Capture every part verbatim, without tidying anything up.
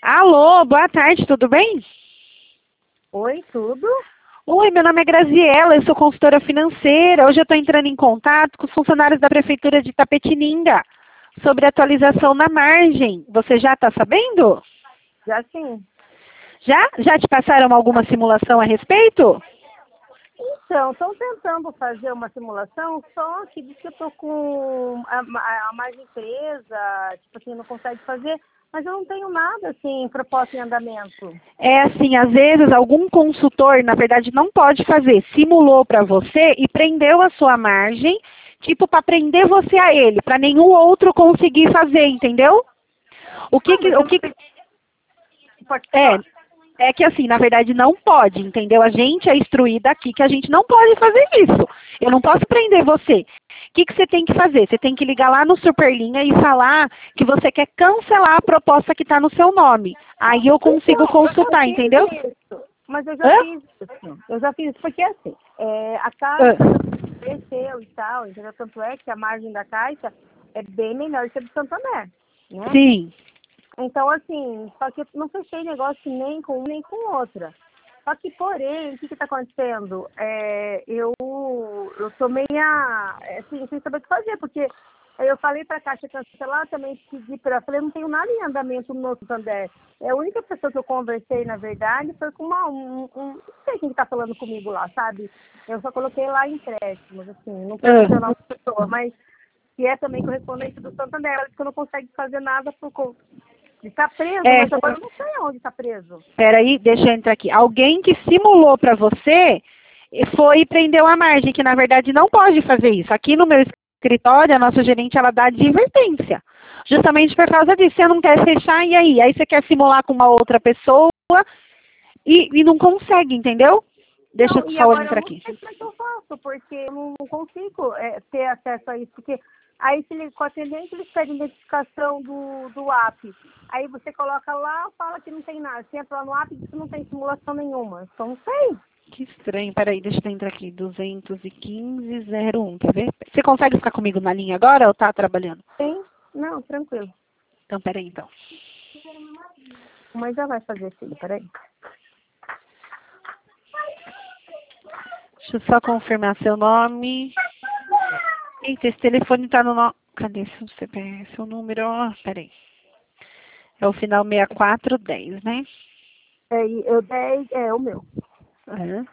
Alô, boa tarde, tudo bem? Oi, tudo? Oi, meu nome é Graziela, eu sou consultora financeira. Hoje eu estou entrando em contato com os funcionários da Prefeitura de Itapetininga sobre atualização na margem. Você já está sabendo? Já sim. Já? Já te passaram alguma simulação a respeito? Então, estão tentando fazer uma simulação, só que diz que eu estou com a, a, a margem presa, tipo assim, não consegue fazer, mas eu não tenho nada, assim, proposta em andamento. É assim, às vezes algum consultor, na verdade, não pode fazer. Simulou para você e prendeu a sua margem, tipo, para prender você a ele, para nenhum outro conseguir fazer, entendeu? O que Ah, que, mas o eu não que sei se pode é, falar. é que assim, na verdade não pode, entendeu? A gente é instruída aqui que a gente não pode fazer isso. Eu não posso prender você. O que, que você tem que fazer? Você tem que ligar lá no Superlinha e falar que você quer cancelar a proposta que está no seu nome. Aí eu consigo Então, eu já consultar, entendeu? fiz isso, mas eu já Hã? fiz isso. Eu já fiz isso, porque assim, é, a Hã? Caixa cresceu e tal, entendeu? Tanto é que a margem da Caixa é bem melhor que a do Santander, né? Sim. Então, assim, só que eu não fechei negócio nem com uma nem com outra. Só que, porém, o que está acontecendo? É, eu, eu tô meia, assim, sem saber o que fazer, porque eu falei para a Caixa cancelar, também pedi para, falei, não tenho nada em andamento no Santander. É, a única pessoa que eu conversei, na verdade, foi com uma, um, um não sei quem está falando comigo lá, sabe? Eu só coloquei lá empréstimos, assim, não perguntei o Hã? nome da pessoa, mas que é também correspondente do Santander. Ela disse que eu não consigo fazer nada por conta. Ele está preso, É, mas agora eu não sei onde está preso. peraí, deixa eu entrar aqui. Alguém que simulou para você e foi e prendeu a margem, que na verdade não pode fazer isso. Aqui no meu escritório, a nossa gerente, ela dá advertência. Justamente por causa disso. Você não quer fechar, e aí? Aí você quer simular com uma outra pessoa e, e não consegue, entendeu? Deixa Não, eu e só agora eu entrar não aqui. sei como é que eu faço, porque eu não consigo é, ter acesso a isso. Porque aí, se ele, com o atendente, eles pedem identificação do, do app. Aí você coloca lá, fala que não tem nada. Você entra lá no app e diz que não tem simulação nenhuma. Então, não sei. Que estranho. Peraí, deixa eu entrar aqui. duzentos e quinze zero um, quer ver? Você consegue ficar comigo na linha agora ou tá trabalhando? Tem? Não, tranquilo. Então, peraí, então. Mas já vai fazer, filho, peraí. Deixa eu só confirmar seu nome. Eita, esse telefone tá no... No... Cadê seu C P F? Seu número? Ó, peraí. É o final seis quatro um zero, né? É, e eu dei, é o meu. É.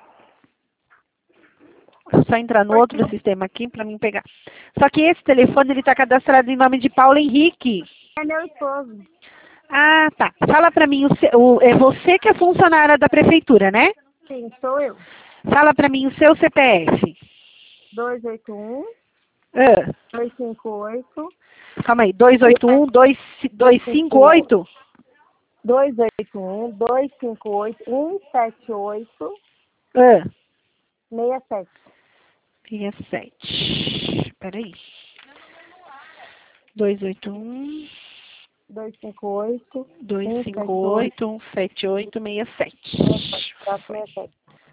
Vou só entrar no Porque outro sistema aqui para mim pegar. Só que esse telefone, ele tá cadastrado em nome de Paulo Henrique. é meu esposo. Ah, tá. Fala para mim, o seu, o, é você que é funcionária da prefeitura, né? Sim, sou eu. Fala para mim o seu C P F. dois oito um, Ah, dois cinco oito, calma aí. dois oito um, dois cinco oito? dois oito um, dois cinco oito, um sete oito, Ah, seis sete. seis sete. Peraí. dois oito um, dois cinco oito, dois um cinco sete oito, oito, um sete oito seis sete. quatro seis sete.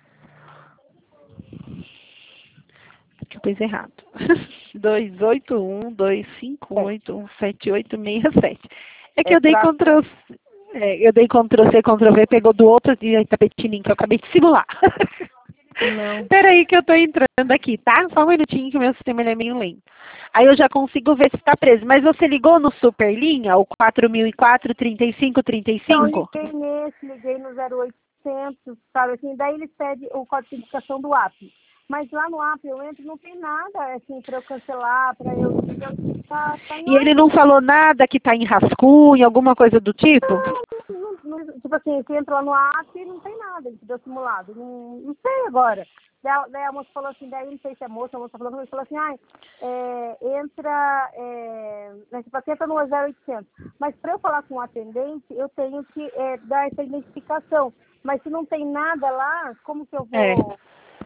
Que eu pus errado. dois oito um, dois cinco oito, um sete oito seis sete. É que É eu dei pra... Ctrl é, eu dei Ctrl C, Ctrl V, pegou do outro de Itapetininga que eu acabei de simular. Não. Peraí que eu tô entrando aqui, tá? Só um minutinho que o meu sistema ele é meio lento. Aí eu já consigo ver se tá preso. Mas você ligou no Superlinha, o quatro mil e quatro, trinta e cinco, trinta e Então, cinco? liguei nesse, liguei no zero oitocentos, sabe assim, daí eles pedem o código de identificação do app. Mas lá no app eu entro, não tem nada, assim, para eu cancelar, para eu, entendeu? Tá, tá em E ele não ordem. falou nada que tá em rascunho, alguma coisa do tipo? Não, não, não, tipo assim, você entra lá no app e não tem nada, entendeu? Simulado. Não, não sei agora. Daí, daí a moça falou assim, daí não sei se é moça, a moça falou, mas falou assim, ai, é, entra, é, né, tipo assim, entra no zero oitocentos. Mas para eu falar com o atendente, eu tenho que é, dar essa identificação. Mas se não tem nada lá, como que eu É. vou...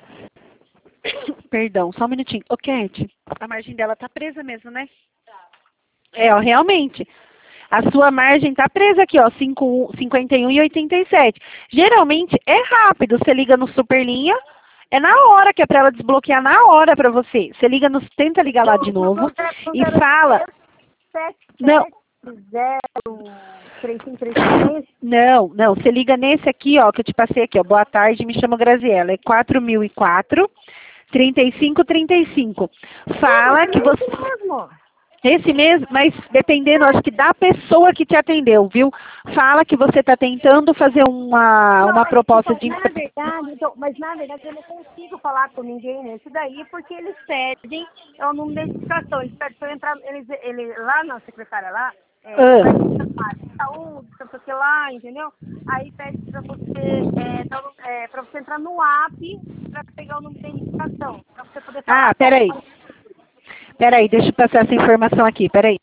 Perdão, só um minutinho. Ô, Cat, a margem dela tá presa mesmo, né? É, ó, realmente. A sua margem tá presa aqui, ó, cinco, cinquenta e um e oitenta e sete. Geralmente é rápido. Você liga no Superlinha, é na hora que é pra ela desbloquear na hora pra você. Você liga no, tenta ligar lá de novo No e fala, sete não, sete zero. três cinco três cinco? Não, não, você liga nesse aqui, ó, que eu te passei aqui, ó. Boa tarde, me chamo Graziela. É quatro mil e quatro, trinta e cinco, trinta e cinco. Fala que você... Mesmo. Esse mesmo, mas dependendo, acho que da pessoa que te atendeu, viu? Fala que você está tentando fazer uma, Não, uma mas, proposta então, de... na verdade, então, mas na verdade eu não consigo falar com ninguém nesse daí, porque eles pedem, é o número de identificação, eles pedem para eu entrar, eles, ele, lá na secretária lá, é, Ah. vai de saúde, não sei o que lá, entendeu? Aí pede para você, é, dar o- é, pra você entrar no app para pegar o número de identificação, para você poder falar. Ah, peraí. Peraí, deixa eu passar essa informação aqui, peraí.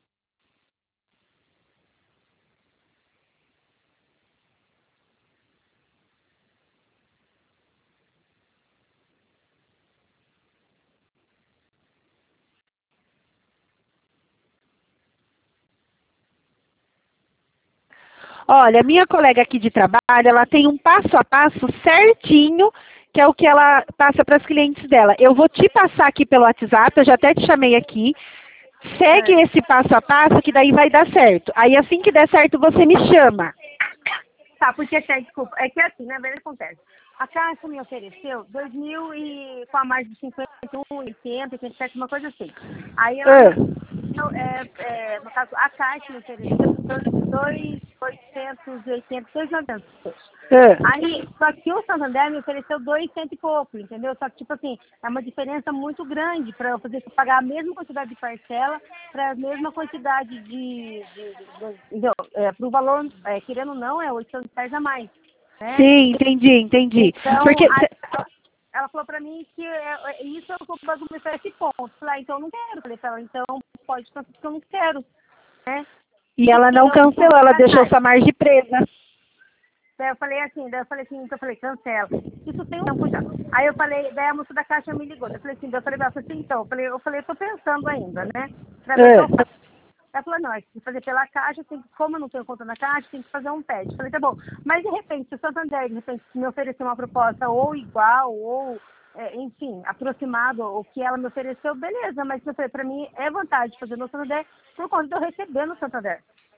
Olha, minha colega aqui de trabalho, ela tem um passo a passo certinho, que é o que ela passa para os clientes dela. Eu vou te passar aqui pelo WhatsApp, eu já até te chamei aqui. Segue É. esse passo a passo que daí vai dar certo. Aí assim que der certo, você me chama. Tá, porque, assim, desculpa, é que assim, na verdade acontece. A Caixa me ofereceu dois mil e com a margem de cinquenta e um, oitenta, oitenta e sete, uma coisa assim. Aí ela, Ah, não, é, é, no caso, a Caixa me ofereceu dois mil oitocentos e oitenta, dois mil e novecentos. ah. Aí, só que o Santander me ofereceu dois cento e pouco, entendeu? Só que, tipo assim, é uma diferença muito grande para eu poder pagar a mesma quantidade de parcela para a mesma quantidade de, de, de, de entendeu? É, para o valor, é, querendo ou não, é oitocentos reais a mais, né? Sim, entendi, entendi. Então, Porque... aí, cê- ela ela falou pra mim que é, é, isso é o que eu vou começar esse ponto. Eu falei, ah, então eu não quero. Eu falei pra ela, então pode cancelar porque eu não quero, né? E ela Porque não eu cancelou, ela deixou atrás. sua margem presa. Daí eu falei assim, daí eu falei assim, então eu falei, cancela. Isso tem um tempo já. Aí eu falei, daí a moça da caixa me ligou. Eu falei assim, daí eu falei, ela falou assim, então, eu falei, eu falei, eu tô pensando ainda, né? Pra ver o que eu Ah, faço. Ela falou, não, é que fazer pela caixa, tem que, como eu não tenho conta na caixa, tem que fazer um pede. Eu falei, tá bom. Mas de repente, se o Santander, de repente, me oferecer uma proposta ou igual, ou, é, enfim, aproximado ao que ela me ofereceu, beleza. Mas eu falei, pra mim é vantagem fazer no Santander por conta de eu receber no Santander.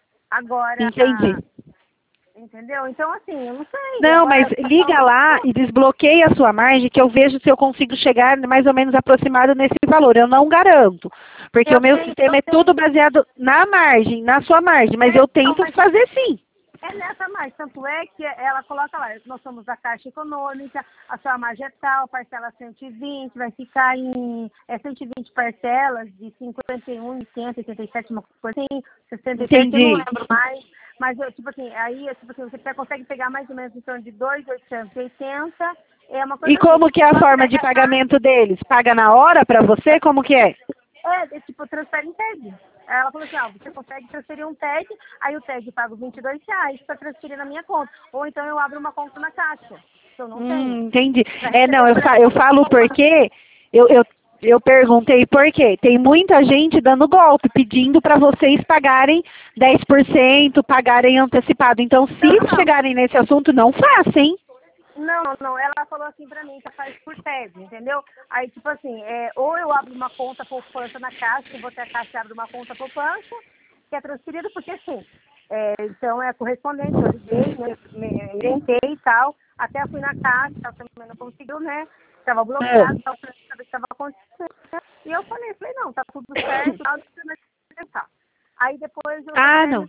Agora, entendi. entendeu? Então, assim, eu não sei. Não, mas Agora, liga lá e desbloqueia a sua margem, que eu vejo se eu consigo chegar mais ou menos aproximado nesse valor. Eu não garanto, porque o eu meu tenho, sistema eu é tenho. tudo baseado na margem, na sua margem, mas É, eu não, tento mas fazer sim. é nessa mais. Tanto é que ela coloca lá, nós somos da Caixa Econômica, a sua margem é tal, parcela cento e vinte, vai ficar em é, cento e vinte parcelas de cinquenta e um, oitenta, oitenta e sete, uma coisa assim, sessenta e sete, eu não Entendi. lembro mais. Mas, eu, tipo assim, aí, tipo assim, você consegue pegar mais ou menos em torno de dois mil oitocentos e oitenta, é uma E coisa assim. como que é a Só que forma daí de a taxa pagamento deles? Paga na hora para você? Como que é? é, é tipo, transfere em tag. Ela falou assim, ó, você consegue transferir um tag, aí o tag paga vinte e dois reais para transferir na minha conta. Ou então eu abro uma conta na caixa, que eu não tenho. Hum, entendi. Pra É, não, receber, eu, por fa eu exemplo, falo porque eu, eu, eu perguntei por quê. Tem muita gente dando golpe, pedindo para vocês pagarem dez por cento, pagarem antecipado. Então, não, se não. chegarem nesse assunto, não façam, hein? Não, não, ela falou assim pra mim que faz por tag, entendeu? Aí, tipo assim, é, ou eu abro uma conta poupança na caixa, que você a caixa abre uma conta poupança, que é transferida, porque assim, é, então é correspondente, eu liguei, né, me me orientei e tal, até fui na caixa, ela também não conseguiu, né? Estava É. bloqueado, tal, pra saber o que estava acontecendo. E eu falei, falei, não, tá tudo certo, tal, não precisa mais pensar. Aí depois eu Ah, também, não.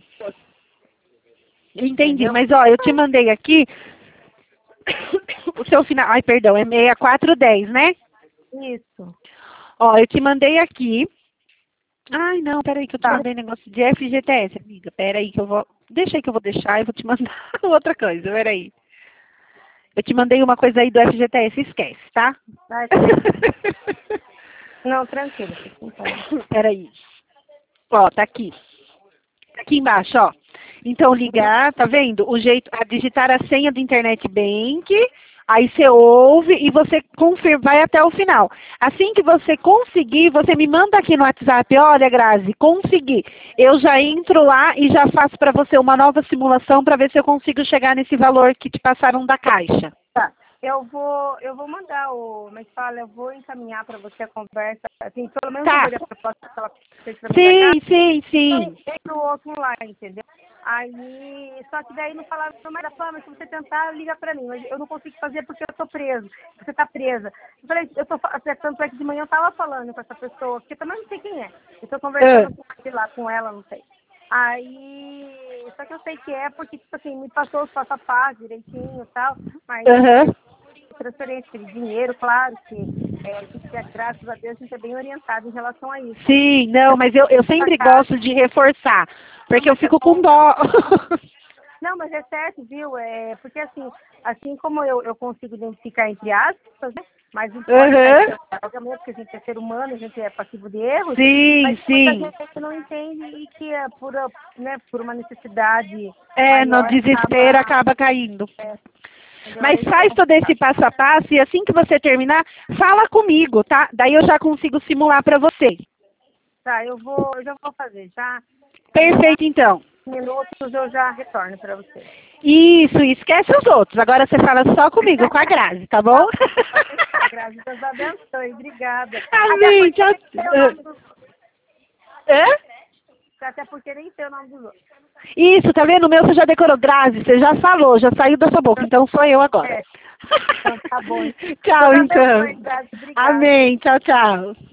Entendi. entendeu? Mas, ó, eu te mandei aqui o seu final. Ai, perdão, é sessenta e quatro dez, né? Isso. Ó, eu te mandei aqui. Ai, não, peraí que eu te Tá. mandei negócio de F G T S, amiga. Peraí que eu vou... Deixa aí que eu vou deixar e vou te mandar outra coisa, peraí. Eu te mandei uma coisa aí do F G T S, esquece, tá? Vai, tá bom. Não, tranquilo. fica em paz. Peraí. Ó, tá aqui. Tá aqui embaixo, ó. Então, ligar, tá vendo? O jeito, a digitar a senha do Internet Bank, aí você ouve e você confirma, vai até o final. Assim que você conseguir, você me manda aqui no WhatsApp, olha, Grazi, consegui. Eu já entro lá e já faço para você uma nova simulação para ver se eu consigo chegar nesse valor que te passaram da caixa. Tá. Eu vou, eu vou mandar o, mas fala, eu vou encaminhar para você a conversa, assim, pelo menos eu Tá. veria a proposta que ela fez para mim da casa, Sim, sim, sim. e pro outro lá, entendeu? Aí, só que daí não falava mais da fama, se você tentar, liga pra mim. Mas eu não consigo fazer porque eu tô preso. Você tá presa. Eu falei, eu tô tanto é que de manhã eu tava falando com essa pessoa, porque também não sei quem é. Eu tô conversando Ah. com lá com ela, não sei. Aí, só que eu sei que é porque, tipo assim, me passou os passo a passo direitinho e tal, mas Uhum. transferência de dinheiro, claro que é, a gente é, graças a Deus, a gente é bem orientado em relação a isso. Sim, não, mas eu, eu sempre gosto de reforçar, porque eu fico com dó. Não, mas é certo, viu? É, porque assim, assim como eu, eu consigo identificar entre aspas, né? Mas não pode Uhum. obviamente, porque a gente é ser humano, a gente é passivo de erros, Sim, mas muita sim. gente não entende e que é por, né, por uma necessidade É, no maior desespero acaba. acaba caindo. É, entendeu? Mas É isso que faz todo esse passo a passo e assim que você terminar, fala comigo, tá? Daí eu já consigo simular para você. Tá, eu vou, eu já vou fazer, já. Perfeito, então. Minutos eu já retorno para você. Isso, esquece os outros. Agora você fala só comigo, com a Grazi, tá bom? Tá, Grazi, Deus abençoe, obrigada. Até Amém, porque tchau. nem sei o nome dos outros. Hã? Até porque nem sei o nome dos outros. Isso, tá vendo? O meu você já decorou. Grazi, você já falou, já saiu da sua boca. Então sou eu agora. É, então tá bom. Tchau, Deus então. abençoe, Grazi, obrigada. Amém. Tchau, tchau.